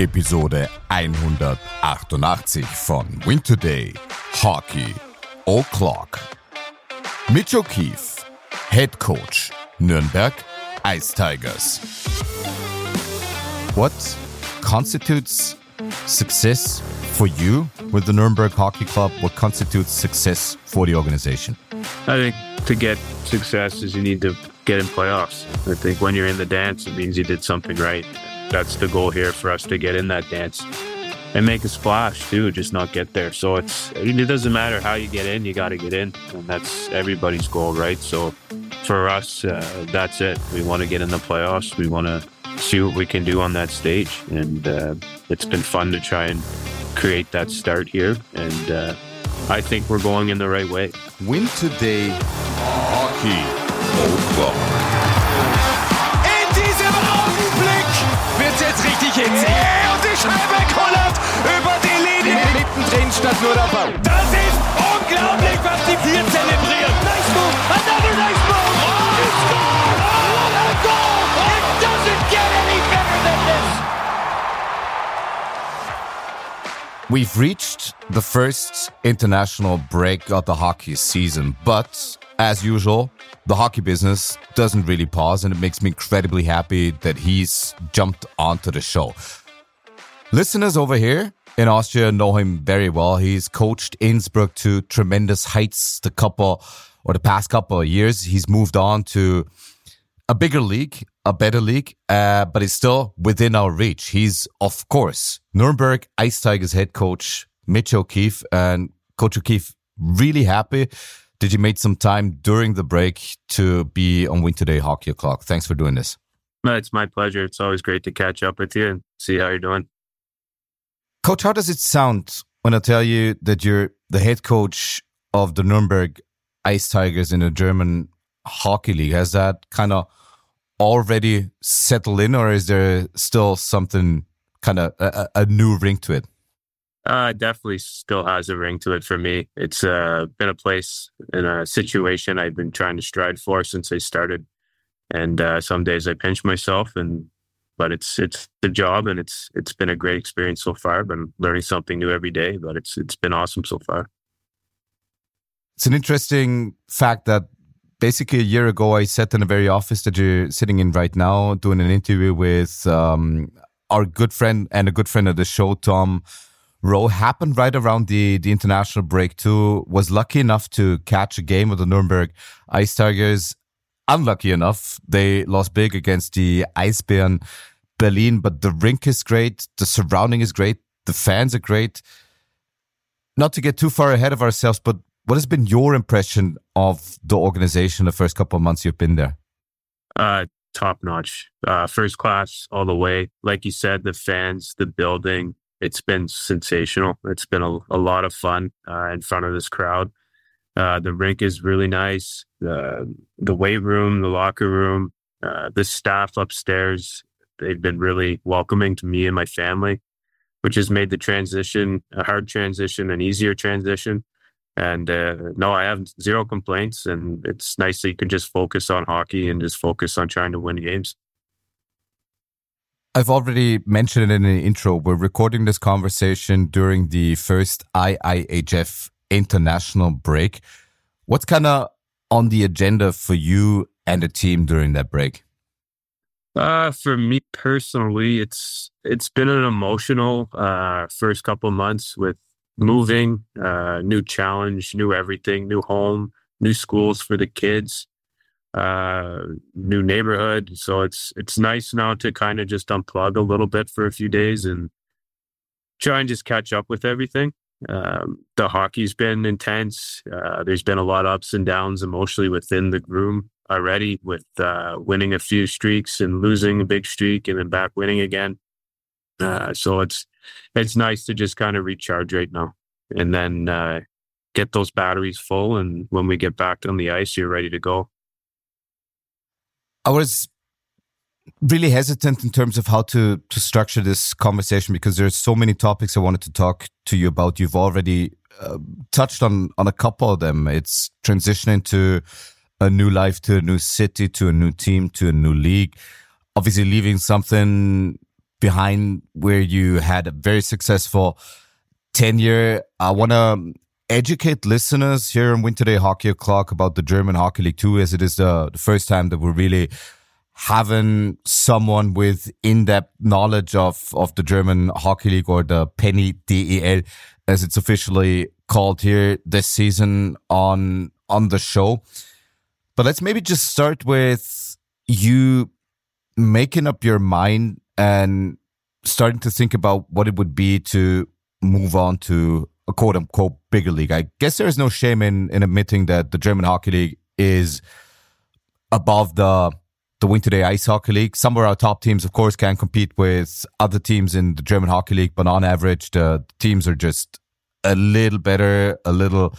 Episode 188 von Win Today Hockey O'Clock. Mitch O'Keefe, Head Coach, Nürnberg Ice Tigers. What constitutes success for you with the Nürnberg Hockey Club? What constitutes success for the organization? I think to get success is you need to get in playoffs. I think when you're in the dance, it means you did something right. That's the goal here for us, to get in that dance and make a splash too, just not get there. So it doesn't matter how you get in, you got to get in. And that's everybody's goal, right? So for us, that's it. We want to get in the playoffs. We want to see what we can do on that stage. And it's been fun to try and create that start here. And I think we're going in the right way. Win Today Hockey O'Clock. In diesem Augenblick wird es jetzt richtig hitzig. Und die Scheibe kullert über die Linie. Mittendrin statt nur der Ball. Das ist unglaublich, was die vier zelebrieren. Nice move, another nice move. Oh, it's goal! Oh, what a goal! It doesn't get any better than this. We've reached the first international break of the hockey season, but as usual, the hockey business doesn't really pause, and it makes me incredibly happy that he's jumped onto the show. Listeners over here in Austria know him very well. He's coached Innsbruck to tremendous heights the past couple of years. He's moved on to a bigger league, a better league, but he's still within our reach. He's, of course, Nürnberg Ice Tigers head coach Mitch O'Keefe. And Coach O'Keefe, really happy that you made some time during the break to be on Win Today Hockey O'Clock. Thanks for doing this. No, it's my pleasure. It's always great to catch up with you and see how you're doing. Coach, how does it sound when I tell you that you're the head coach of the Nürnberg Ice Tigers in the German Hockey League? Has that kind of already settled in, or is there still something kind of a new ring to it? Definitely still has a ring to it for me. It's been a place and a situation I've been trying to strive for since I started. And some days I pinch myself, but it's the job, and it's been a great experience so far. I've been learning something new every day, but it's been awesome so far. It's an interesting fact that basically a year ago I sat in the very office that you're sitting in right now, doing an interview with our good friend and a good friend of the show, Tom Rowe. Happened right around the international break too. Was lucky enough to catch a game with the Nürnberg Ice Tigers. Unlucky enough, they lost big against the Eisbären Berlin, but the rink is great, the surrounding is great, the fans are great. Not to get too far ahead of ourselves, but what has been your impression of the organization the first couple of months you've been there? Top notch, first class all the way. Like you said, the fans, the building, it's been sensational. It's been a lot of fun in front of this crowd. The rink is really nice. The weight room, the locker room, the staff upstairs, they've been really welcoming to me and my family, which has made the transition a hard transition, an easier transition. And no, I have zero complaints, and it's nice that you can just focus on hockey and just focus on trying to win games. I've already mentioned it in the intro. We're recording this conversation during the first IIHF international break. What's kind of on the agenda for you and the team during that break? For me personally, it's been an emotional first couple of months with moving, new challenge, new everything, new home, new schools for the kids, new neighborhood. So it's nice now to kind of just unplug a little bit for a few days and try and just catch up with everything. The hockey's been intense. There's been a lot of ups and downs emotionally within the room already, with winning a few streaks and losing a big streak and then back winning again. So it's nice to just kind of recharge right now and then get those batteries full. And when we get back on the ice, you're ready to go. I was really hesitant in terms of how to structure this conversation because there's so many topics I wanted to talk to you about. You've already touched on a couple of them. It's transitioning to a new life, to a new city, to a new team, to a new league. Obviously leaving something behind where you had a very successful tenure. I want to educate listeners here on Winter Day Hockey O'Clock about the German Hockey League 2, as it is the first time that we're really having someone with in-depth knowledge of the German Hockey League, or the Penny DEL, as it's officially called here this season on the show. But let's maybe just start with you making up your mind and starting to think about what it would be to move on to a quote-unquote bigger league. I guess there is no shame in admitting that the German Hockey League is above the Winter Day Ice Hockey League. Some of our top teams, of course, can compete with other teams in the German Hockey League, but on average, the teams are just a little better, a little,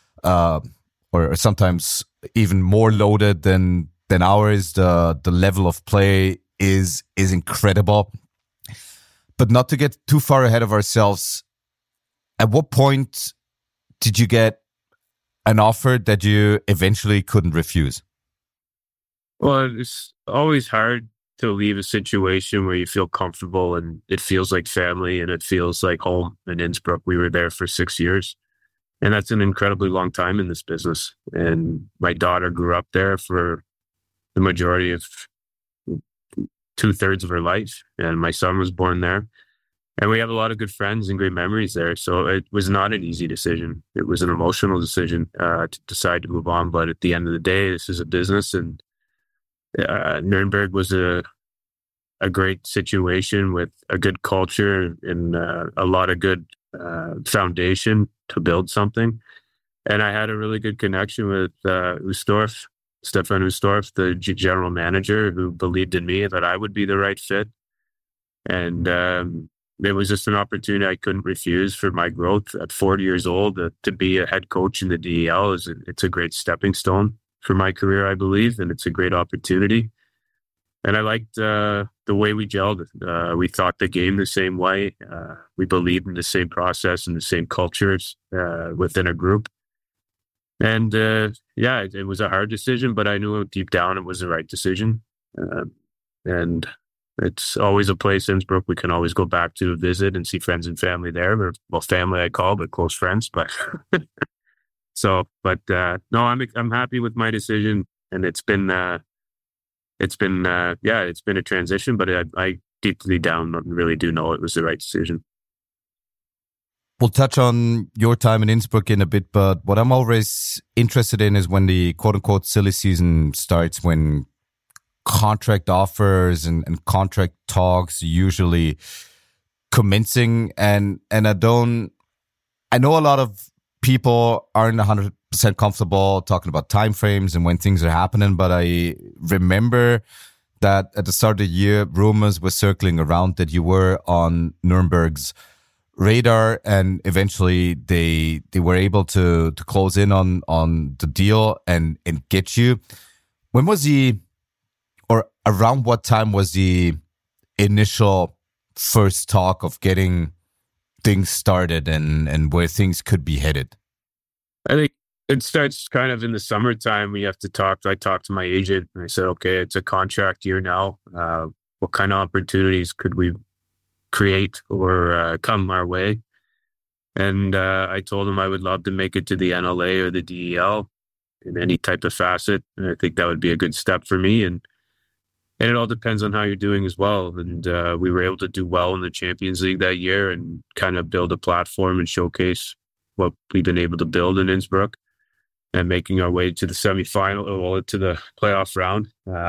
or sometimes even more loaded than ours. The level of play is incredible. But not to get too far ahead of ourselves, at what point did you get an offer that you eventually couldn't refuse? Well, it's always hard to leave a situation where you feel comfortable and it feels like family and it feels like home. In Innsbruck, we were there for 6 years. And that's an incredibly long time in this business. And my daughter grew up there for the majority of 2/3 of her life. And my son was born there. And we have a lot of good friends and great memories there. So it was not an easy decision. It was an emotional decision to decide to move on. But at the end of the day, this is a business, and Nuremberg was a great situation with a good culture and a lot of good foundation to build something. And I had a really good connection with Ustorf, Stefan Ustorf, the general manager, who believed in me that I would be the right fit. And it was just an opportunity I couldn't refuse for my growth at 40 years old. To be a head coach in the DEL it's a great stepping stone for my career, I believe, and it's a great opportunity. And I liked the way we gelled. We thought the game the same way. We believed in the same process and the same cultures within a group. And it was a hard decision, but I knew deep down it was the right decision. And it's always a place, Innsbruck, we can always go back to visit and see friends and family there. Well, family I call, but close friends. But no, I'm happy with my decision, and it's been a transition, but I deeply down really do know it was the right decision. We'll touch on your time in Innsbruck in a bit, but what I'm always interested in is when the quote-unquote silly season starts, when contract offers and contract talks usually commencing, and I know a lot of people aren't 100% comfortable talking about timeframes and when things are happening, but I remember that at the start of the year, rumors were circling around that you were on Nuremberg's radar, and eventually they were able to close in on the deal and get you. When was around what time was the initial first talk of getting things started and where things could be headed? I think it starts kind of in the summertime. We have to talk. I talked to my agent and I said, okay, it's a contract year now. What kind of opportunities could we create or come our way? And I told him I would love to make it to the NLA or the DEL in any type of facet. And I think that would be a good step for me. And it all depends on how you're doing as well. And we were able to do well in the Champions League that year and kind of build a platform and showcase what we've been able to build in Innsbruck, and making our way to the semifinal or to the playoff round.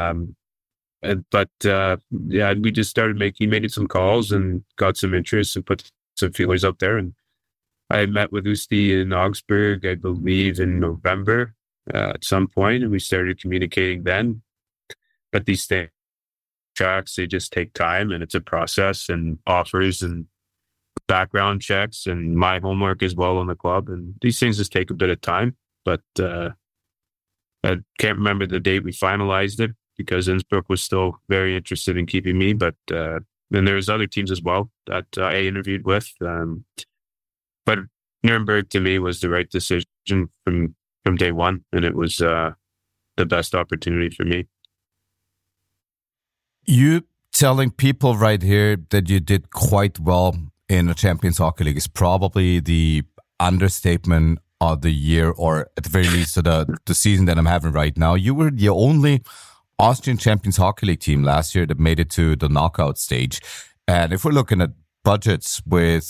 We just started made some calls and got some interest and put some feelers out there. And I met with Usti in Augsburg, I believe in November at some point, and we started communicating then. But these things, they just take time, and it's a process, and offers and background checks and my homework as well on the club. And these things just take a bit of time. But I can't remember the date we finalized it, because Innsbruck was still very interested in keeping me. But then there's other teams as well that I interviewed with. But Nuremberg to me was the right decision from day one, and it was the best opportunity for me. You telling people right here that you did quite well in the Champions Hockey League is probably the understatement of the year, or at the very least of the season that I'm having right now. You were the only Austrian Champions Hockey League team last year that made it to the knockout stage. And if we're looking at budgets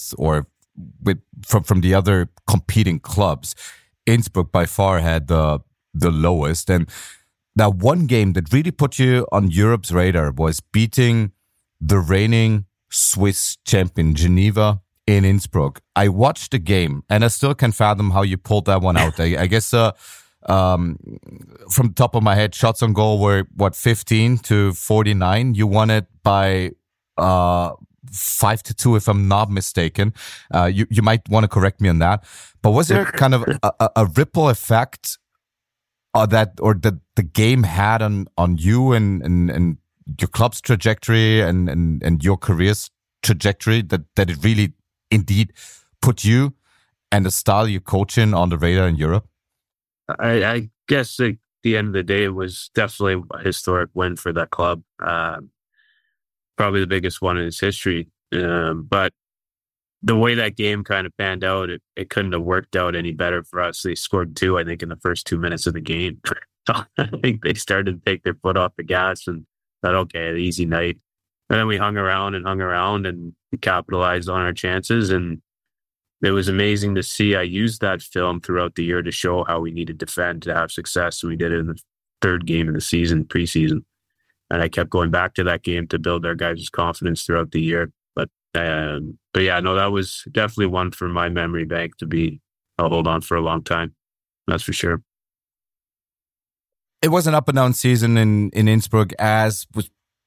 from the other competing clubs, Innsbruck by far had the lowest. And that one game that really put you on Europe's radar was beating the reigning Swiss champion Geneva in Innsbruck. I watched the game and I still can't fathom how you pulled that one out. I guess from the top of my head, shots on goal were 15-49. You won it by 5-2, if I'm not mistaken. You might want to correct me on that. But was there kind of a ripple effect that the game had on you and your club's trajectory and your career's trajectory, that it really indeed put you and the style you're coaching on the radar in Europe? I guess at the end of the day, it was definitely a historic win for that club. Probably the biggest one in its history. But the way that game kind of panned out, it couldn't have worked out any better for us. They scored 2, I think, in the first 2 minutes of the game. I think they started to take their foot off the gas and thought, okay, easy night. And then we hung around and capitalized on our chances. And it was amazing to see. I used that film throughout the year to show how we need to defend to have success. And we did it in the third game of the season, preseason. And I kept going back to that game to build our guys' confidence throughout the year. But yeah, no, that was definitely one for my memory bank I'll hold on for a long time. That's for sure. It was an up and down season in Innsbruck, as was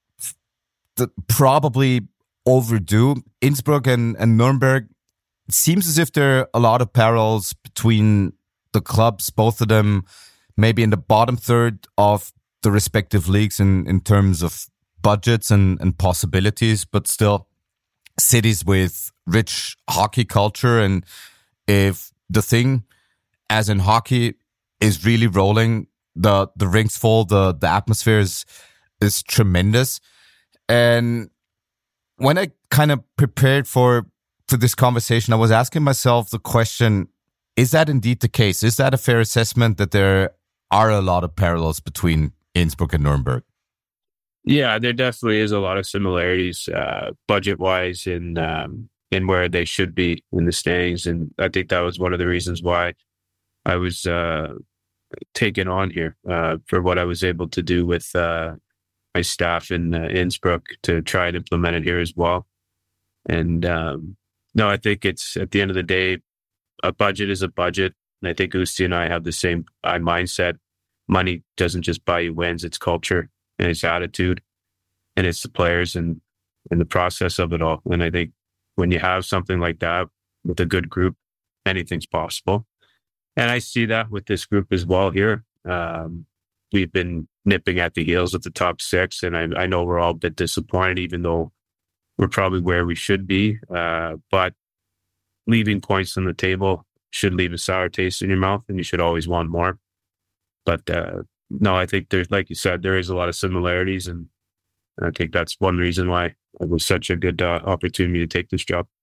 probably overdue. Innsbruck and Nuremberg, it seems as if there are a lot of parallels between the clubs, both of them maybe in the bottom third of the respective leagues in terms of budgets and possibilities, but still cities with rich hockey culture. And if the thing, as in hockey, is really rolling, the rinks full, the atmosphere is tremendous. And when I kind of prepared for this conversation, I was asking myself the question, is that indeed the case? Is that a fair assessment that there are a lot of parallels between Innsbruck and Nuremberg? Yeah, there definitely is a lot of similarities, budget-wise, in where they should be in the standings. And I think that was one of the reasons why I was taken on here for what I was able to do with my staff in Innsbruck to try and implement it here as well. And no, I think it's, at the end of the day, a budget is a budget. And I think Usti and I have the same mindset. Money doesn't just buy you wins, it's culture and it's attitude and it's the players and the process of it all. And I think when you have something like that with a good group, anything's possible. And I see that with this group as well here. We've been nipping at the heels of the top 6, and I know we're all a bit disappointed, even though we're probably where we should be. But leaving points on the table should leave a sour taste in your mouth, and you should always want more. But no, I think there's, like you said, there is a lot of similarities, and I think that's one reason why it was such a good opportunity to take this job.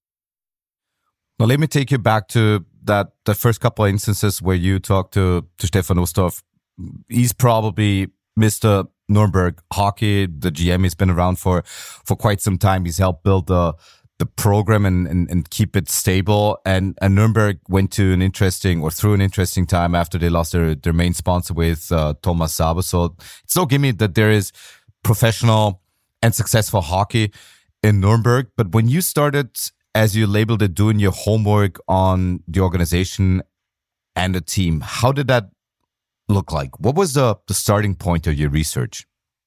Now, let me take you back to the first couple of instances where you talked to Stefan Ustorf. He's probably Mr. Nuremberg hockey. The GM has been around for quite some time. He's helped build the program and keep it stable. And Nuremberg went to through an interesting time after they lost their main sponsor with Thomas Sabo. So it's no gimme that there is professional and successful hockey in Nuremberg. But when you started, as you labeled it, doing your homework on the organization and the team, how did that look like? What was the starting point of your research?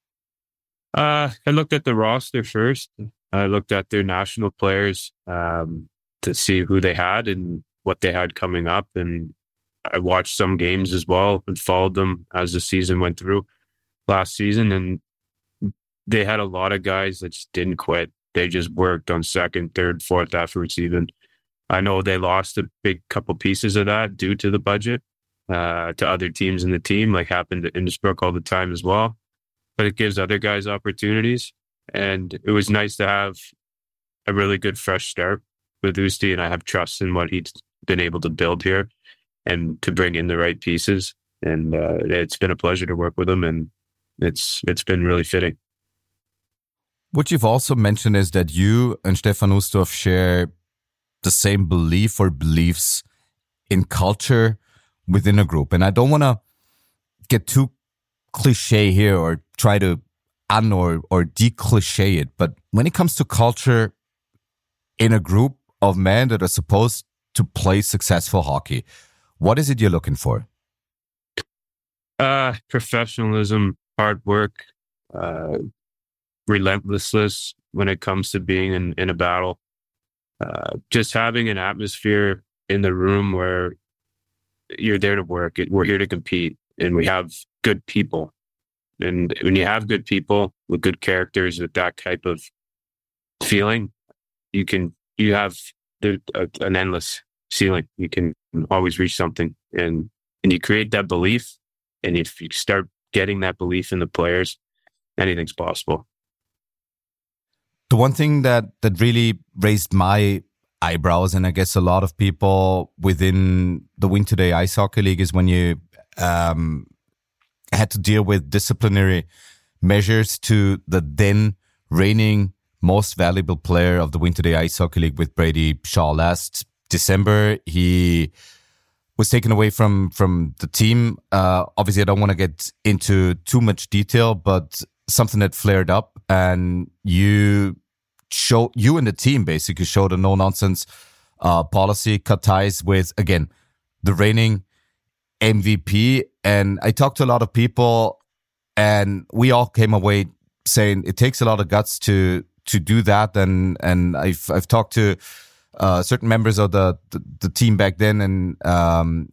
I looked at the roster first. I looked at their national players to see who they had and what they had coming up. And I watched some games as well and followed them as the season went through last season. And they had a lot of guys that just didn't quit. They just worked on second, third, fourth efforts even. I know they lost a big couple pieces of that due to the budget to other teams in the team, like happened to Innsbruck all the time as well. But it gives other guys opportunities. And it was nice to have a really good fresh start with Usti, and I have trust in what he's been able to build here and to bring in the right pieces. And it's been a pleasure to work with him, and it's been really fitting. What you've also mentioned is that you and Stefan Ustorf share the same belief or beliefs in culture within a group. And I don't want to get too cliche here or try to or de-cliche it, but when it comes to culture in a group of men that are supposed to play successful hockey, what is it you're looking for? Professionalism, hard work, relentlessness when it comes to being in a battle. Just having an atmosphere in the room where you're there to work. We're here to compete, and we have good people. And when you have good people with good characters, with that type of feeling, you have an endless ceiling. You can always reach something, and you create that belief. And if you start getting that belief in the players, anything's possible. The one thing that really raised my eyebrows, and I guess a lot of people within the Win Today Ice Hockey League, is when you had to deal with disciplinary measures to the then reigning most valuable player of the Win Today Ice Hockey League with Brady Shaw. Last December, he was taken away from the team. Obviously, I don't want to get into too much detail, but something that flared up, and you and the team basically showed a no-nonsense policy, cut ties with, again, the reigning MVP. And I talked to a lot of people, and we all came away saying it takes a lot of guts to do that. And I've talked to certain members of the team back then, and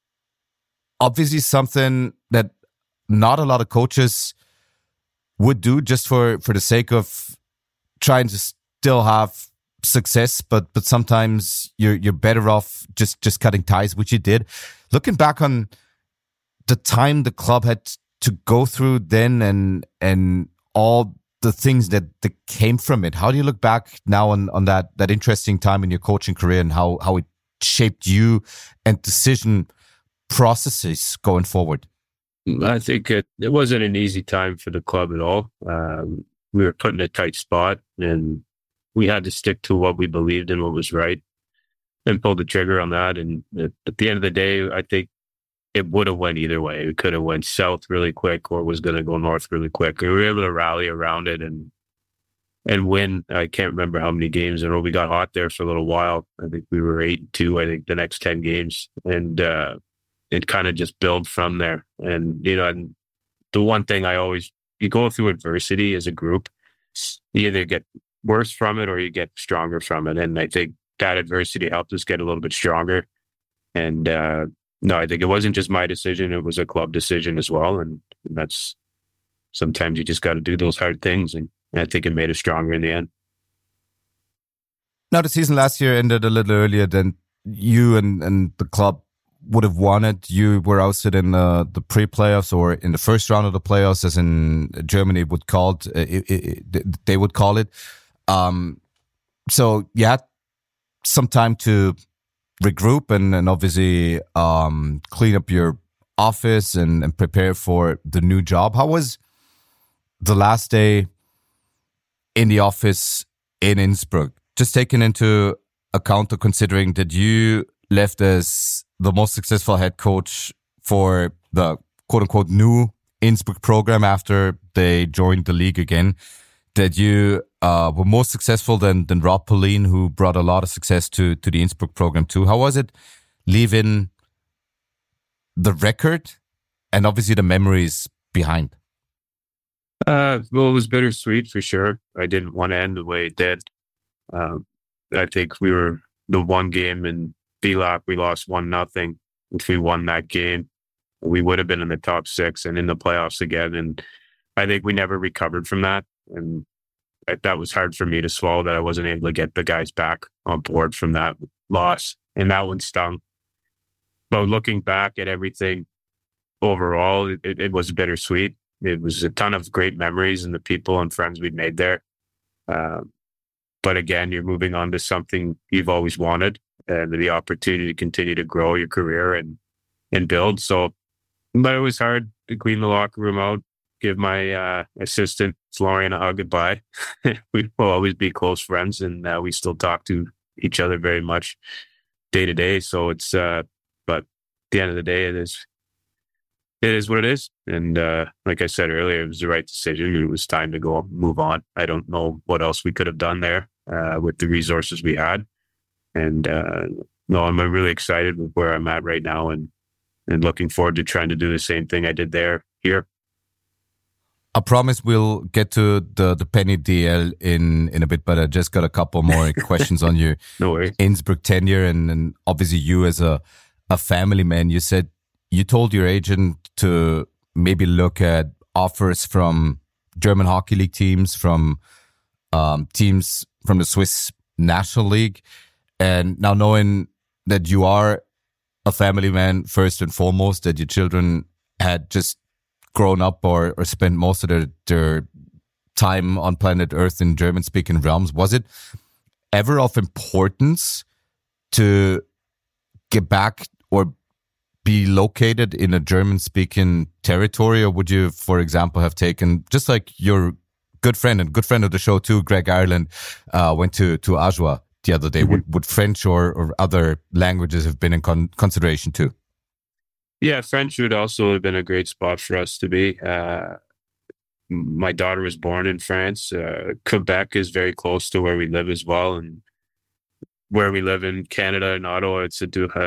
obviously something that not a lot of coaches would do just for the sake of trying to still have success, but sometimes you're better off just cutting ties, which you did. Looking back on the time the club had to go through then, and all the things that came from it, how do you look back now on that interesting time in your coaching career, and how it shaped you and decision processes going forward? I think it wasn't an easy time for the club at all. We were put in a tight spot, and we had to stick to what we believed in, what was right, and pull the trigger on that. And at the end of the day, I think it would have went either way. It could have went south really quick, or was going to go north really quick. We were able to rally around it and win. I can't remember how many games in a row. We got hot there for a little while. I think we were 8-2, I think, the next 10 games. And it kind of just built from there. And, and the one thing you go through adversity as a group, you either get worse from it or you get stronger from it. And I think that adversity helped us get a little bit stronger. And no, I think it wasn't just my decision. It was a club decision as well. And that's, sometimes you just got to do those hard things. And I think it made us stronger in the end. Now, the season last year ended a little earlier than you and the club would have wanted. You were ousted in the pre-playoffs, or in the first round of the playoffs, as in Germany would call it. They would call it. So you had some time to regroup and obviously clean up your office and prepare for the new job. How was the last day in the office in Innsbruck? Just taking into account, or considering that you left as the most successful head coach for the quote-unquote new Innsbruck program after they joined the league again, that you were more successful than Rob Pauline, who brought a lot of success to the Innsbruck program too. How was it leaving the record and obviously the memories behind? Well, it was bittersweet for sure. I didn't want to end the way it did. I think we were the one game in VLAP, we lost 1-0. If we won that game, we would have been in the top 6 and in the playoffs again. And I think we never recovered from that. And that was hard for me to swallow, that I wasn't able to get the guys back on board from that loss. And that one stung. But looking back at everything overall, it was bittersweet. It was a ton of great memories and the people and friends we'd made there. But again, you're moving on to something you've always wanted, and the opportunity to continue to grow your career and build. So, but it was hard to clean the locker room out, give my assistant Florian a hug goodbye. We will always be close friends, and we still talk to each other very much day to day. So it's, but at the end of the day, it is what it is. And like I said earlier, it was the right decision. It was time to go move on. I don't know what else we could have done there with the resources we had. And no, I'm really excited with where I'm at right now, and looking forward to trying to do the same thing I did there here. I promise we'll get to the Penny DL in a bit, but I just got a couple more questions on your No worries. Innsbruck tenure, and obviously you as a family man. You said you told your agent to maybe look at offers from German Hockey League teams, from teams from the Swiss National League. And now knowing that you are a family man first and foremost, that your children had just grown up or spent most of their time on planet Earth in German-speaking realms, was it ever of importance to get back or be located in a German-speaking territory? Or would you, for example, have taken, just like your good friend and good friend of the show too, Greg Ireland, went to Ajoie the other day? Mm-hmm. Would French or other languages have been in consideration too? Yeah, French would also have been a great spot for us to be. My daughter was born in France. Quebec is very close to where we live as well. And where we live in Canada and Ottawa, it's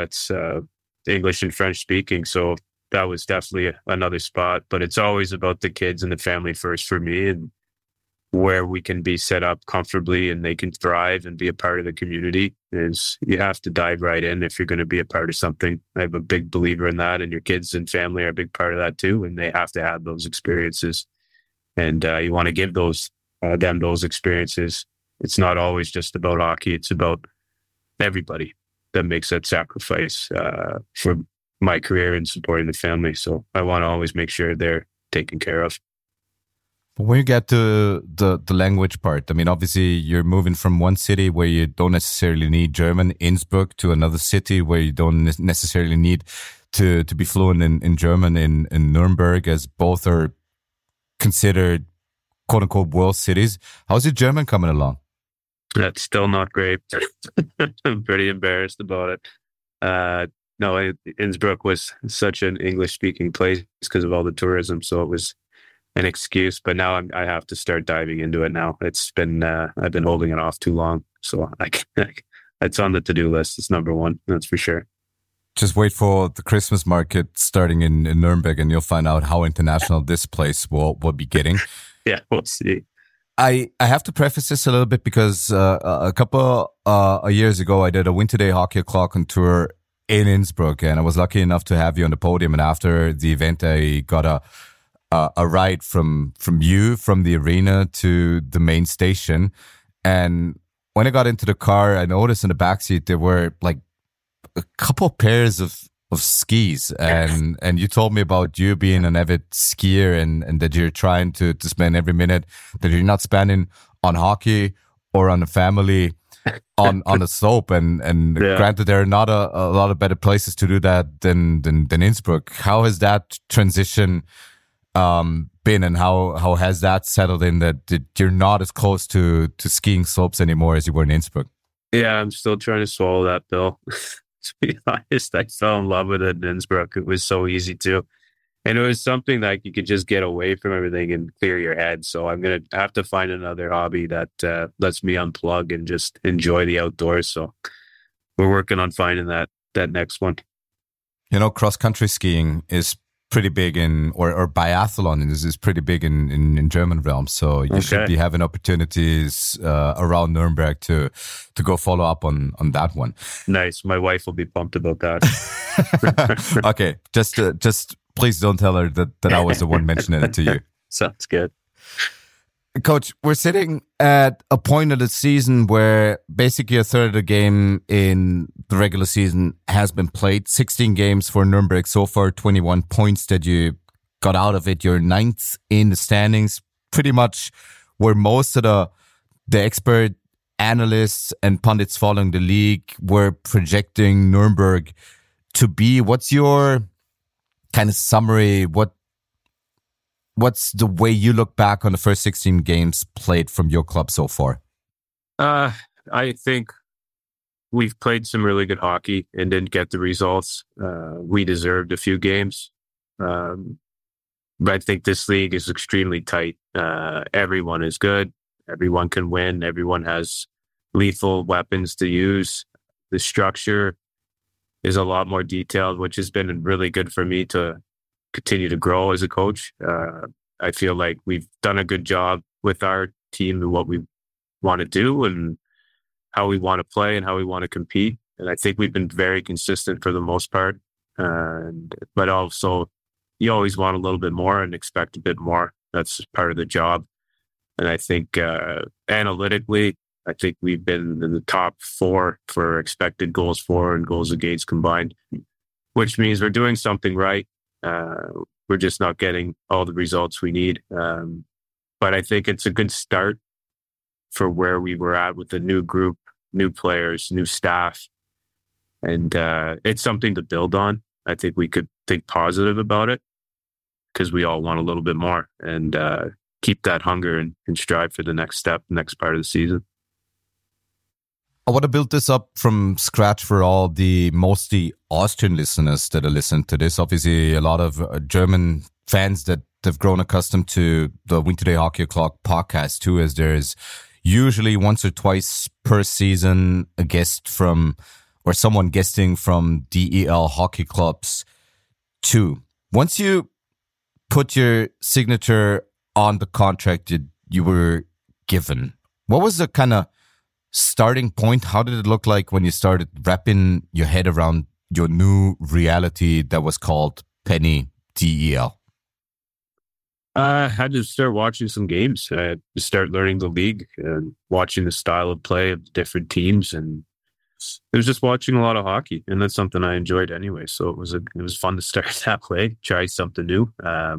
English and French speaking. So that was definitely another spot. But it's always about the kids and the family first for me, and where we can be set up comfortably and they can thrive and be a part of the community. Is you have to dive right in if you're going to be a part of something. I'm a big believer in that, and your kids and family are a big part of that too, and they have to have those experiences. And you want to give them those experiences. It's not always just about hockey. It's about everybody that makes that sacrifice for my career and supporting the family. So I want to always make sure they're taken care of. When you get to the language part, I mean, obviously you're moving from one city where you don't necessarily need German, Innsbruck, to another city where you don't necessarily need to be fluent in German in Nuremberg, as both are considered quote unquote world cities. How's your German coming along? That's still not great. I'm pretty embarrassed about it. No, Innsbruck was such an English speaking place because of all the tourism. So it was an excuse, but now I have to start diving into it now. It's been, I've been holding it off too long. So it's on the to-do list. It's number one. That's for sure. Just wait for the Christmas market starting in Nuremberg, and you'll find out how international this place will be getting. Yeah, we'll see. I have to preface this a little bit because a couple of years ago, I did a Winter Day Hockey O'Clock on tour in Innsbruck, and I was lucky enough to have you on the podium. And after the event, I got a ride from you, from the arena to the main station. And when I got into the car, I noticed in the backseat there were like a couple pairs of skis, and you told me about you being an avid skier, and that you're trying to spend every minute that you're not spending on hockey or on the family on the slope. And yeah. Granted, there are not a lot of better places to do that than Innsbruck. How has that transition been, and how has that settled in that you're not as close to skiing slopes anymore as you were in Innsbruck? Yeah, I'm still trying to swallow that pill. To be honest, I fell in love with it in Innsbruck. It was so easy to. And it was something that you could just get away from everything and clear your head. So I'm going to have to find another hobby that lets me unplug and just enjoy the outdoors. So we're working on finding that next one. You know, cross-country skiing is pretty big or biathlon is pretty big in German realms. So you should be having opportunities around Nuremberg to go follow up on that one. Nice. My wife will be pumped about that. Okay. Just please don't tell her that I was the one mentioning it to you. Sounds good. Coach, we're sitting at a point of the season where basically a third of the game in the regular season has been played. 16 games for Nuremberg so far, 21 points that you got out of it. You're ninth in the standings, pretty much where most of the expert analysts and pundits following the league were projecting Nuremberg to be. What's your kind of summary? What's the way you look back on the first 16 games played from your club so far? I think we've played some really good hockey and didn't get the results. We deserved a few games. But I think this league is extremely tight. Everyone is good. Everyone can win. Everyone has lethal weapons to use. The structure is a lot more detailed, which has been really good for me to continue to grow as a coach. I feel like we've done a good job with our team and what we want to do and how we want to play and how we want to compete. And I think we've been very consistent for the most part. But also, you always want a little bit more and expect a bit more. That's part of the job. And I think analytically, I think we've been in the top 4 for expected goals for and goals against combined, which means we're doing something right. We're just not getting all the results we need. But I think it's a good start for where we were at with the new group, new players, new staff. And it's something to build on. I think we could think positive about it because we all want a little bit more and keep that hunger and strive for the next step, next part of the season. I want to build this up from scratch for all the mostly Austrian listeners that are listening to this. Obviously, a lot of German fans that have grown accustomed to the Winter Day Hockey O'Clock podcast too, as there's usually once or twice per season a guest from, or someone guesting from DEL hockey clubs too. Once you put your signature on the contract that you were given, what was the kind of starting point? How did it look like when you started wrapping your head around your new reality that was called Penny DEL? I had to start watching some games. I had to start learning the league and watching the style of play of different teams, and it was just watching a lot of hockey, and that's something I enjoyed anyway. So it was fun to start that way, try something new.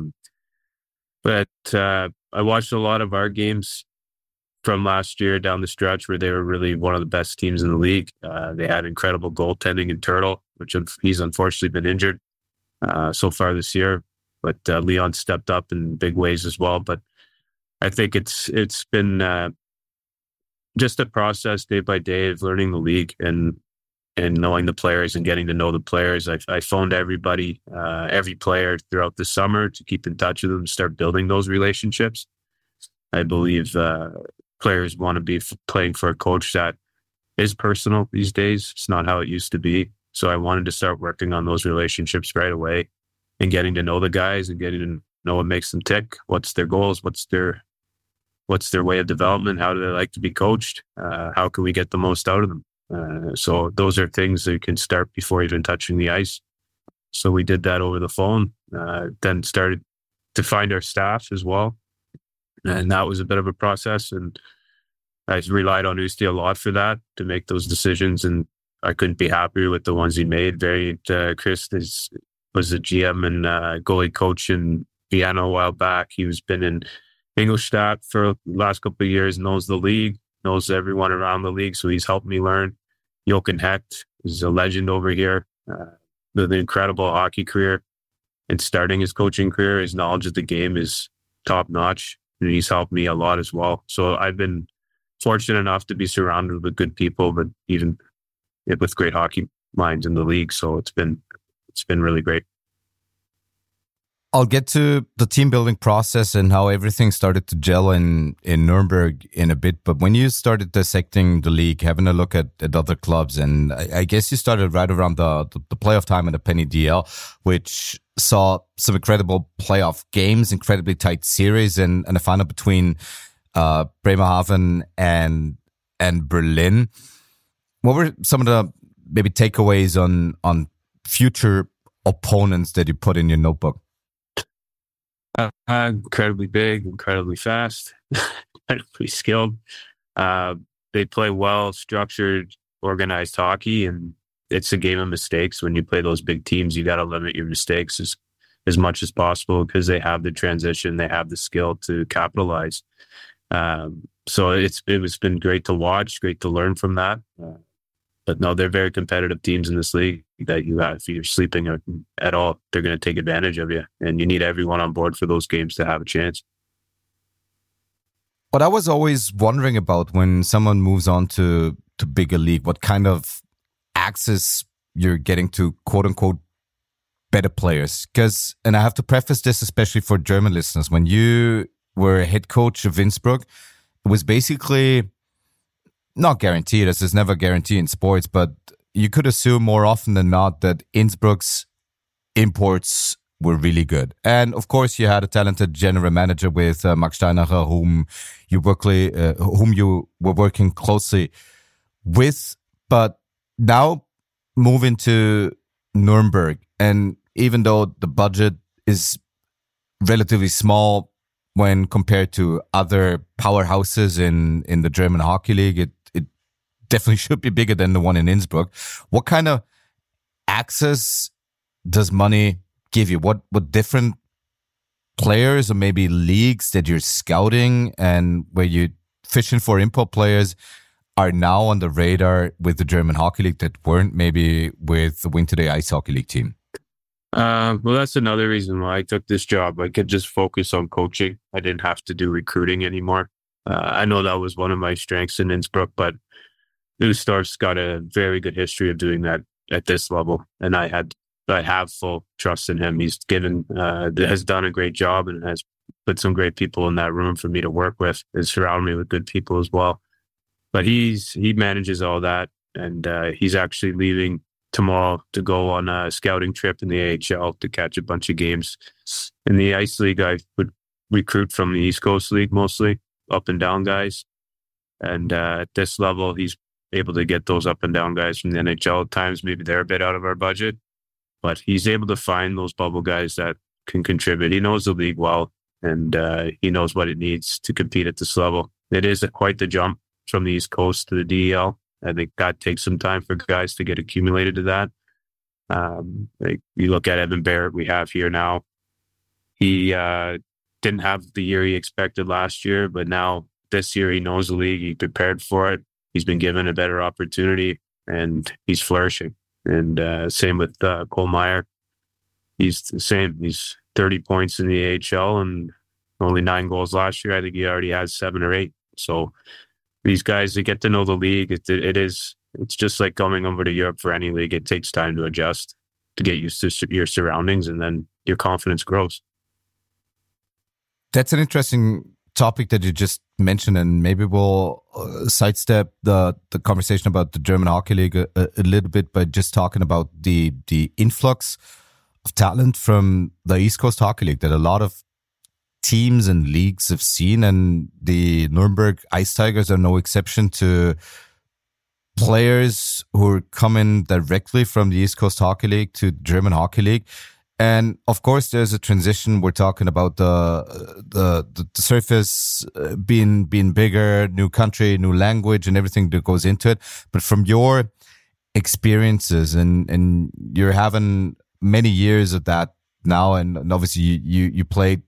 But I watched a lot of our games from last year down the stretch where they were really one of the best teams in the league. They had incredible goaltending in Turtle, which he's unfortunately been injured so far this year. But Leon stepped up in big ways as well. But I think it's been just a process day by day of learning the league and knowing the players and getting to know the players. I phoned everybody, every player throughout the summer to keep in touch with them, start building those relationships. I believe players want to be playing for a coach that is personal these days. It's not how it used to be. So I wanted to start working on those relationships right away and getting to know the guys and getting to know what makes them tick. What's their goals? What's their way of development? How do they like to be coached? How can we get the most out of them? So those are things that you can start before even touching the ice. So we did that over the phone, then started to find our staff as well. And that was a bit of a process. And I relied on Usti a lot for that, to make those decisions. And I couldn't be happier with the ones he made. Chris was the GM and goalie coach in Vienna a while back. He's been in Ingolstadt for the last couple of years, knows the league, knows everyone around the league. So he's helped me learn. Jochen Hecht is a legend over here with an incredible hockey career and starting his coaching career. His knowledge of the game is top notch, and he's helped me a lot as well. So I've been fortunate enough to be surrounded with good people, but even with great hockey minds in the league. So it's been really great. I'll get to the team building process and how everything started to gel in Nuremberg in a bit. But when you started dissecting the league, having a look at other clubs, and I guess you started right around the playoff time in the Penny DL, which saw some incredible playoff games, incredibly tight series, and a final between Bremerhaven and Berlin. What were some of the maybe takeaways on future opponents that you put in your notebook? Incredibly big, incredibly fast, incredibly skilled. They play well, structured, organized hockey, and it's a game of mistakes. When you play those big teams, you got to limit your mistakes as as much as possible because they have the transition, they have the skill to capitalize. So it's been great to watch, great to learn from that. But no, they're very competitive teams in this league that if you're sleeping at all, they're going to take advantage of you. And you need everyone on board for those games to have a chance. What I was always wondering about when someone moves on to bigger league, what kind of access you're getting to quote unquote better players. And I have to preface this, especially for German listeners, when you were head coach of Innsbruck, it was basically not guaranteed, as there's never a guarantee in sports, but you could assume more often than not that Innsbruck's imports were really good. And of course, you had a talented general manager with Max Steinacher, whom you were working closely with. But now move into Nuremberg, and even though the budget is relatively small when compared to other powerhouses in the German Hockey League, it definitely should be bigger than the one in Innsbruck. What kind of access does money give you? What different players or maybe leagues that you're scouting and where you're fishing for import players are now on the radar with the German Hockey League that weren't maybe with the Winter Day Ice Hockey League team? Well, that's another reason why I took this job. I could just focus on coaching. I didn't have to do recruiting anymore. I know that was one of my strengths in Innsbruck, but Ustorf's got a very good history of doing that at this level. And I have full trust in him. He's has done a great job and has put some great people in that room for me to work with and surround me with good people as well. But he manages all that. And he's actually leaving tomorrow to go on a scouting trip in the AHL to catch a bunch of games. In the Ice League, I would recruit from the East Coast League mostly, up and down guys. And at this level, he's able to get those up and down guys from the NHL. At times, maybe they're a bit out of our budget, but he's able to find those bubble guys that can contribute. He knows the league well, and he knows what it needs to compete at this level. It is quite the jump from the East Coast to the DEL. I think that takes some time for guys to get accumulated to that. Like you look at Evan Barrett we have here now. He didn't have the year he expected last year, but now this year he knows the league. He prepared for it. He's been given a better opportunity, and he's flourishing. And same with Cole Meyer. He's the same. He's 30 points in the AHL and only 9 goals last year. I think he already has 7 or 8. So these guys, they get to know the league. It's just like coming over to Europe for any league. It takes time to adjust, to get used to your surroundings, and then your confidence grows. That's an interesting topic that you just mentioned, and maybe we'll sidestep the conversation about the German Hockey League a little bit by just talking about the influx of talent from the East Coast Hockey League that a lot of teams and leagues have seen, and the Nuremberg Ice Tigers are no exception to players who are coming directly from the East Coast Hockey League to German Hockey League. And of course, there's a transition. We're talking about the surface being bigger, new country, new language, and everything that goes into it. But from your experiences, and you're having many years of that now, and obviously you played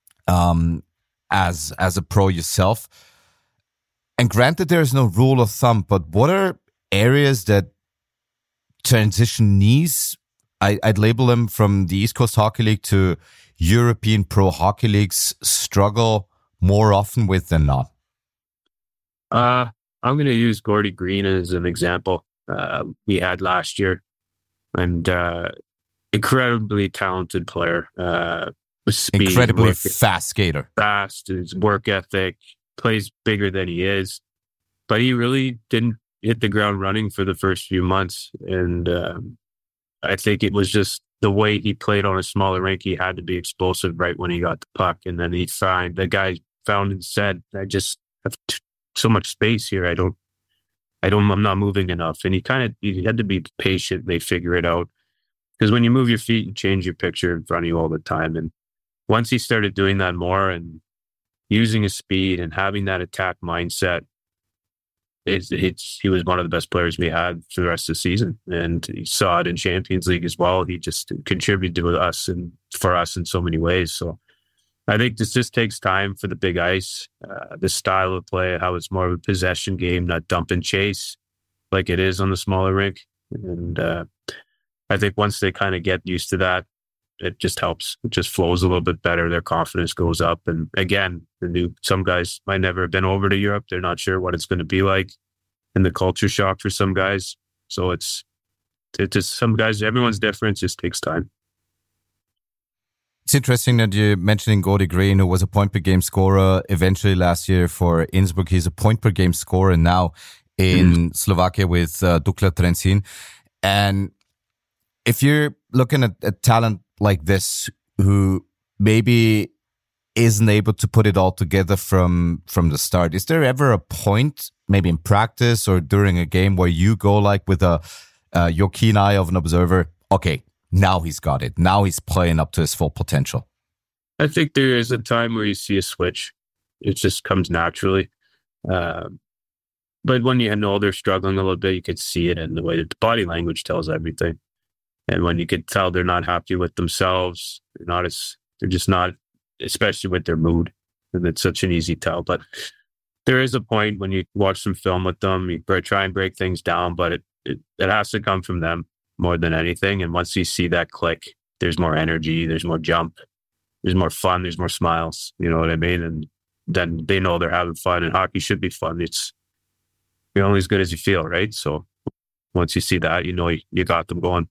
as a pro yourself. And granted, there is no rule of thumb, but what are areas that transition needs? I'd label them from the East Coast Hockey League to European pro hockey leagues struggle more often with than not. I'm going to use Gordy Green as an example. We had last year, and incredibly talented player. With speed, incredibly fast skater. Fast, his work ethic, plays bigger than he is. But he really didn't hit the ground running for the first few months. And I think it was just the way he played on a smaller rink. He had to be explosive right when he got the puck. And then the guy found and said, I just have so much space here. I'm not moving enough. And he had to be patient. They figure it out. Because when you move your feet, you change your picture in front of you all the time. And once he started doing that more and using his speed and having that attack mindset, he was one of the best players we had for the rest of the season, and you saw it in Champions League as well. He just contributed to us and for us in so many ways. So I think this just takes time for the big ice, the style of play, how it's more of a possession game, not dump and chase like it is on the smaller rink. And I think once they kind of get used to that, it just helps. It just flows a little bit better. Their confidence goes up. And again, some guys might never have been over to Europe. They're not sure what it's going to be like, and the culture shock for some guys. So it's just some guys, everyone's different. It just takes time. It's interesting that you're mentioning Gordy Green, who was a point per game scorer eventually last year for Innsbruck. He's a point per game scorer now in Slovakia with Dukla Trenčín. And if you're looking at a talent like this, who maybe isn't able to put it all together from the start, is there ever a point, maybe in practice or during a game, where you go like with your keen eye of an observer, okay, now he's got it. Now he's playing up to his full potential? I think there is a time where you see a switch. It just comes naturally. But when you know they're struggling a little bit, you could see it in the way that the body language tells everything. And when you could tell they're not happy with themselves, they're just not, especially with their mood. And it's such an easy tell. But there is a point when you watch some film with them, you try and break things down, but it has to come from them more than anything. And once you see that click, there's more energy, there's more jump, there's more fun, there's more smiles. You know what I mean? And then they know they're having fun, and hockey should be fun. You're only as good as you feel, right? So once you see that, you know you got them going.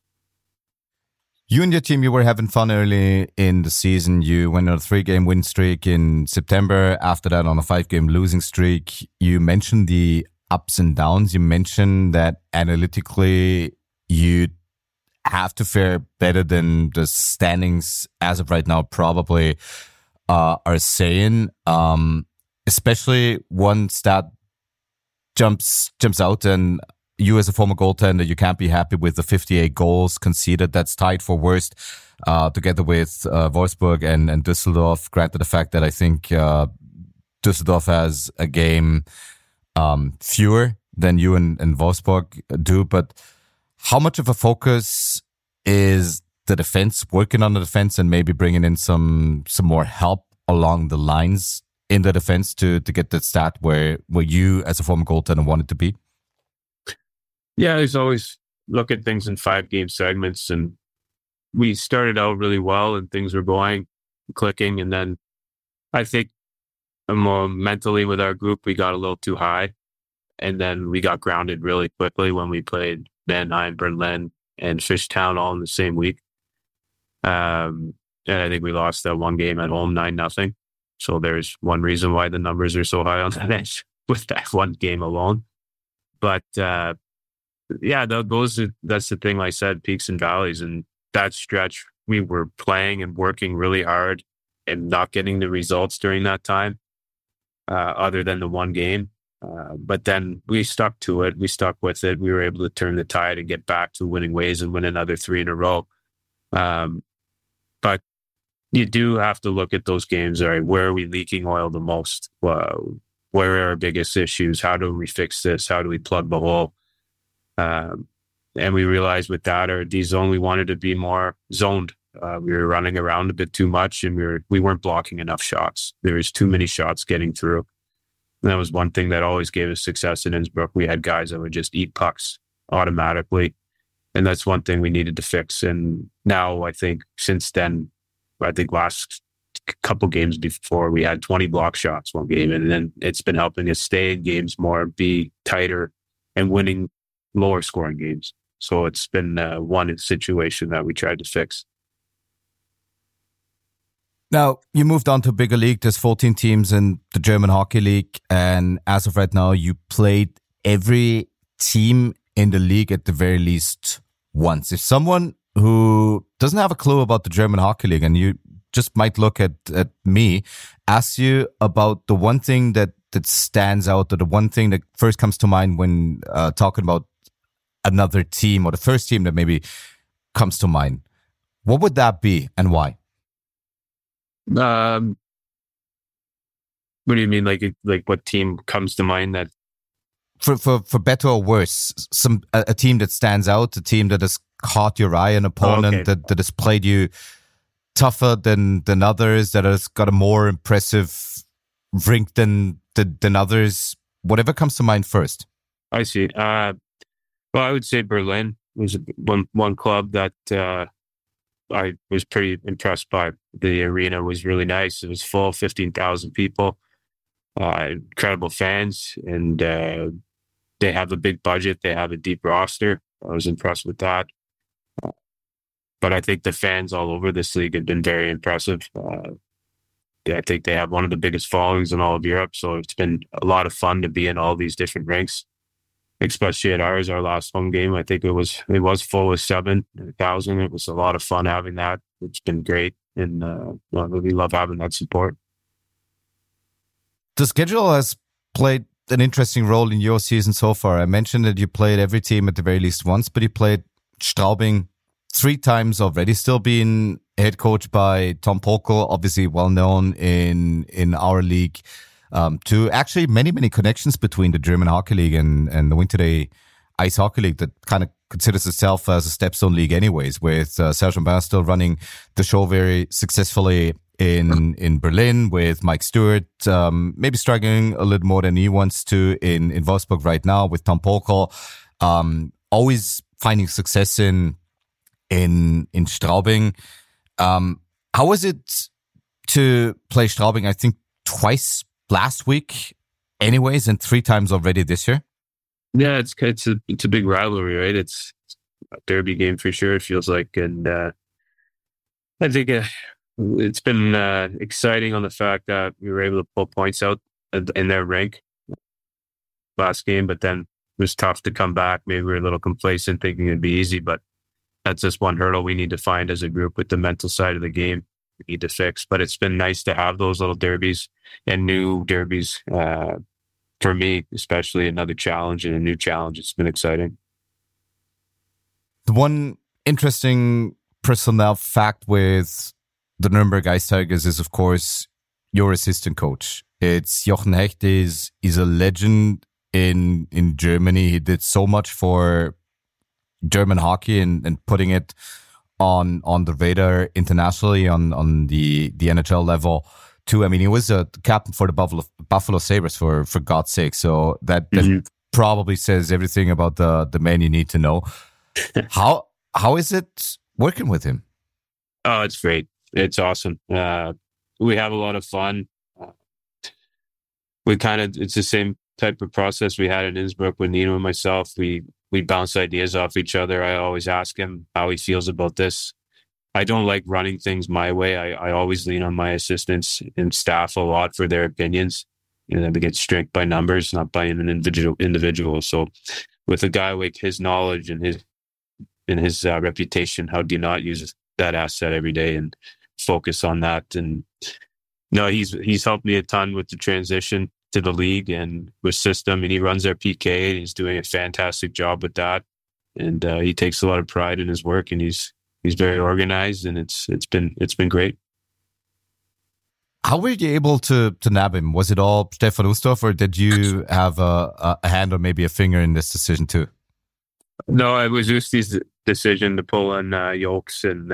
You and your team, you were having fun early in the season. You went on a 3-game win streak in September. After that, on a 5-game losing streak. You mentioned the ups and downs. You mentioned that analytically you have to fare better than the standings as of right now probably are saying. Especially one stat jumps out, and you as a former goaltender, you can't be happy with the 58 goals conceded. That's tied for worst, together with Wolfsburg and Düsseldorf. Granted the fact that I think Düsseldorf has a game fewer than you and Wolfsburg do, but how much of a focus is the defense, working on the defense and maybe bringing in some more help along the lines in the defense to get that stat where you as a former goaltender wanted to be? Yeah, there's always look at things in 5-game segments, and we started out really well and things were clicking. And then I think more mentally with our group, we got a little too high, and then we got grounded really quickly when we played Mannheim, Berlin, and Fishtown all in the same week. And I think we lost that one game at home 9-0. So there's one reason why the numbers are so high on the bench with that one game alone. But yeah, that's the thing. Like I said, peaks and valleys. And that stretch, we were playing and working really hard and not getting the results during that time, other than the one game. But then we stuck to it. We stuck with it. We were able to turn the tide and get back to winning ways and win another 3 in a row. But you do have to look at those games. All right, where are we leaking oil the most? Where are our biggest issues? How do we fix this? How do we plug the hole? And we realized with that, our D zone, we wanted to be more zoned. We were running around a bit too much, and we weren't blocking enough shots. There was too many shots getting through. And that was one thing that always gave us success in Innsbruck. We had guys that would just eat pucks automatically. And that's one thing we needed to fix. And now I think since then, last couple games before, we had 20 block shots one game. And then it's been helping us stay in games more, be tighter, and winning lower scoring games. So it's been one situation that we tried to fix. Now, you moved on to a bigger league. There's 14 teams in the German Hockey League. And as of right now, you played every team in the league at the very least once. If someone who doesn't have a clue about the German Hockey League, and you just might look at me, ask you about the one thing that stands out, or the one thing that first comes to mind when talking about another team, or the first team that maybe comes to mind, what would that be and why? What do you mean? Like what team comes to mind that? for better or worse, a team that stands out, a team that has caught your eye, an opponent that has played you tougher than others, that has got a more impressive rink than others? Whatever comes to mind first. I see. Well, I would say Berlin was one club that I was pretty impressed by. The arena was really nice. It was full, 15,000 people, incredible fans, and they have a big budget. They have a deep roster. I was impressed with that. But I think the fans all over this league have been very impressive. I think they have one of the biggest followings in all of Europe. So it's been a lot of fun to be in all these different rinks, especially at ours, our last home game. I think it was full with 7,000. It was a lot of fun having that. It's been great. And I really love having that support. The schedule has played an interesting role in your season so far. I mentioned that you played every team at the very least once, but you played Straubing 3 times already, still being head coached by Tom Pokel, obviously well known in our league, to actually many connections between the German Hockey League and the Winterday Ice Hockey League that kind of considers itself as a stepstone league anyways, with Serge Aubin still running the show very successfully in Berlin, with Mike Stewart maybe struggling a little more than he wants to in Wolfsburg right now, with Tom Pokel always finding success in Straubing. How was it to play Straubing, I think, twice last week anyways, and 3 times already this year? Yeah, it's a big rivalry, right? It's a derby game for sure, it feels like. And I think it's been exciting on the fact that we were able to pull points out in their rink last game, but then it was tough to come back. Maybe we were a little complacent thinking it'd be easy, but that's just one hurdle we need to find as a group with the mental side of the game we need to fix. But it's been nice to have those little derbies and new derbies. For me, especially another challenge and a new challenge. It's been exciting. The one interesting personnel fact with the Nuremberg Ice Tigers is, of course, your assistant coach. It's Jochen Hecht is a legend in Germany. He did so much for German hockey and putting it on the radar internationally on the NHL level too. I mean, he was a captain for the Buffalo Sabres for God's sake. So that probably says everything about the man you need to know. How is it working with him? Oh, it's great. It's awesome. We have a lot of fun. It's the same type of process we had in Innsbruck with Nino and myself. We bounce ideas off each other. I always ask him how he feels about this. I don't like running things my way. I always lean on my assistants and staff a lot for their opinions. You know, they get strict by numbers, not by an individual. So with a guy like his knowledge and his reputation, how do you not use that asset every day and focus on that? And no, he's helped me a ton with the transition to the league and with system, and he runs their PK and he's doing a fantastic job with that. And he takes a lot of pride in his work, and he's very organized, and it's been great. How were you able to nab him? Was it all Stefan Ustorf, or did you have a hand or maybe a finger in this decision too? No, it was Usti's decision to pull in Yolks, and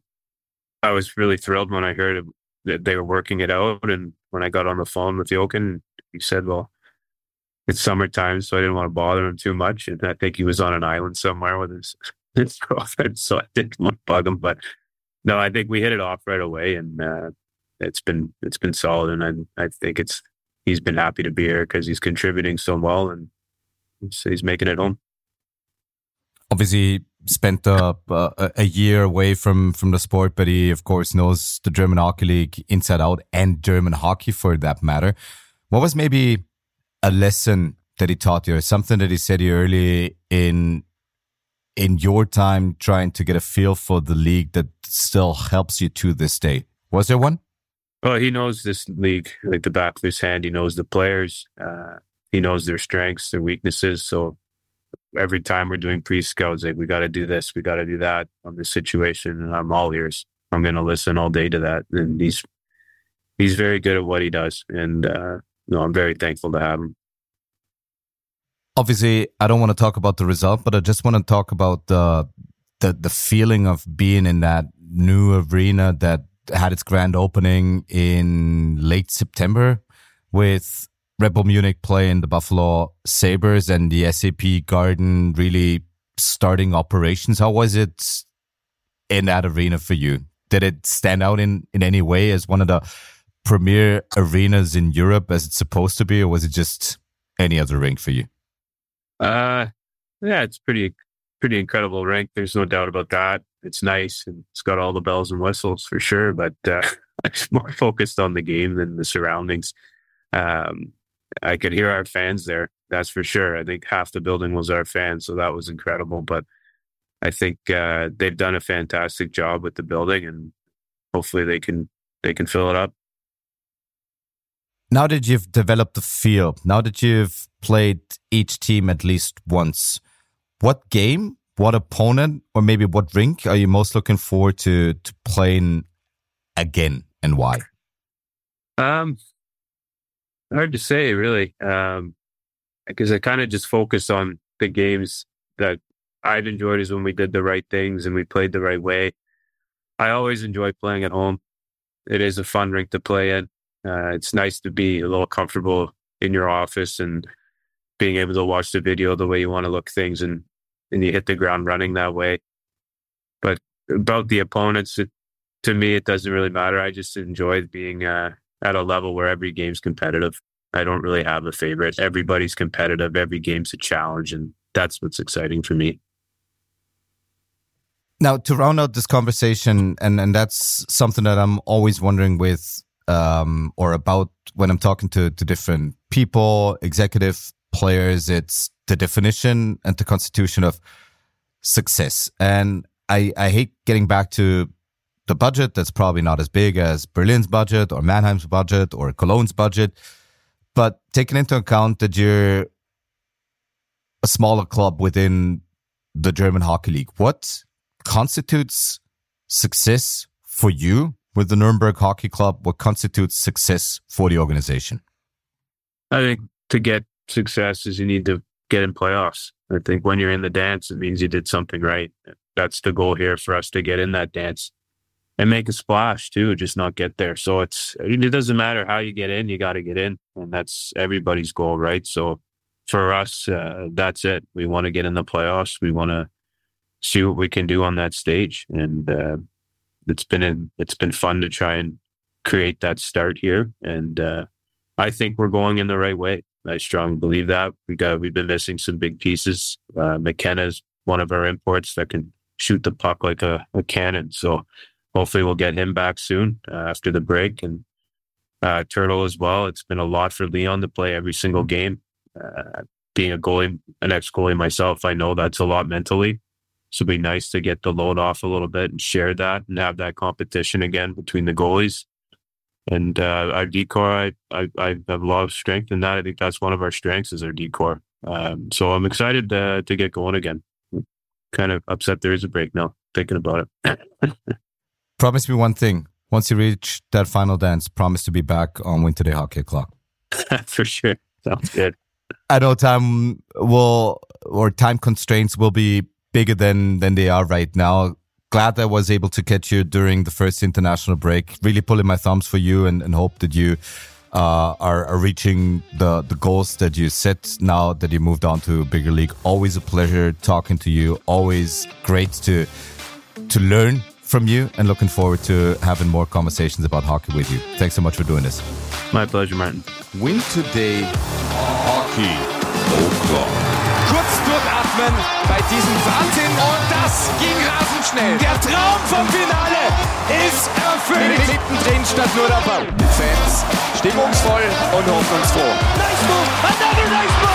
I was really thrilled when I heard that they were working it out. And when I got on the phone with Jochen, he said, well, it's summertime, so I didn't want to bother him too much. And I think he was on an island somewhere with his girlfriend, so I didn't want to bug him. But no, I think we hit it off right away, and it's been solid. And I think he's been happy to be here because he's contributing so well, and he's making it home. Obviously, spent a year away from the sport, but he, of course, knows the German Hockey League inside out, and German hockey for that matter. What was maybe a lesson that he taught you, or something that he said to you early in your time trying to get a feel for the league that still helps you to this day? Was there one? Well, he knows this league like the back of his hand. He knows the players. He knows their strengths, their weaknesses. So every time we're doing pre-scouts, like, we got to do this, we got to do that on this situation, and I'm all ears. I'm going to listen all day to that. And he's very good at what he does. And I'm very thankful to have him. Obviously, I don't want to talk about the result, but I just want to talk about the feeling of being in that new arena that had its grand opening in late September with Red Bull Munich playing the Buffalo Sabres and the SAP Garden really starting operations. How was it in that arena for you? Did it stand out in any way as one of the premier arenas in Europe as it's supposed to be, or was it just any other rink for you? Yeah, it's pretty incredible rink. There's no doubt about that. It's nice and it's got all the bells and whistles for sure, but I'm more focused on the game than the surroundings. I could hear our fans there, that's for sure. I think half the building was our fans, so that was incredible. But I think they've done a fantastic job with the building, and hopefully they can fill it up. Now that you've developed the feel, now that you've played each team at least once, what game, what opponent, or maybe what rink are you most looking forward to playing again, and why? Hard to say, really, because I kind of just focus on the games that I've enjoyed is when we did the right things and we played the right way. I always enjoy playing at home. It is a fun rink to play in. It's nice to be a little comfortable in your office and being able to watch the video the way you want to look things, and you hit the ground running that way. But about the opponents, to me, it doesn't really matter. I just enjoy being at a level where every game's competitive. I don't really have a favorite. Everybody's competitive. Every game's a challenge, and that's what's exciting for me. Now, to round out this conversation, and that's something that I'm always wondering with or about when I'm talking to different people, executive players, it's the definition and the constitution of success. And I hate getting back to the budget that's probably not as big as Berlin's budget or Mannheim's budget or Cologne's budget, but taking into account that you're a smaller club within the German Hockey League, what constitutes success for you with the Nuremberg Hockey Club? What constitutes success for the organization? I think to get success is you need to get in playoffs. I think when you're in the dance, it means you did something right. That's the goal here for us, to get in that dance and make a splash too, just not get there. So it doesn't matter how you get in, you got to get in. And that's everybody's goal, right? So for us, that's it. We want to get in the playoffs. We want to see what we can do on that stage. And it's been fun to try and create that start here. And I think we're going in the right way. I strongly believe that. We've been missing some big pieces. McKenna's one of our imports that can shoot the puck like a cannon. So hopefully we'll get him back soon after the break. And Turtle as well. It's been a lot for Leon to play every single game. Being a goalie, an ex-goalie myself, I know that's a lot mentally. So it'd be nice to get the load off a little bit and share that and have that competition again between the goalies. And our decor, I have a lot of strength in that. I think that's one of our strengths is our decor. So I'm excited to get going again. Kind of upset there is a break now, thinking about it. Promise me one thing. Once you reach that final dance, promise to be back on Winter Day Hockey O'Clock. For sure. Sounds good. I know time constraints will be bigger than they are right now. Glad I was able to catch you during the first international break. Really pulling my thumbs for you and hope that you are reaching the goals that you set now that you moved on to a bigger league. Always a pleasure talking to you. Always great to learn from you, and looking forward to having more conversations about hockey with you. Thanks so much for doing this. My pleasure, Martin. Winter Day Hockey O'Clock. Kurz durchatmen bei diesem Wahnsinn, und das ging rasend schnell. Der Traum vom Finale ist erfüllt. Mittendrin statt nur dabei. Fans stimmungsvoll und hoffnungsfroh. Nice move, another nice move.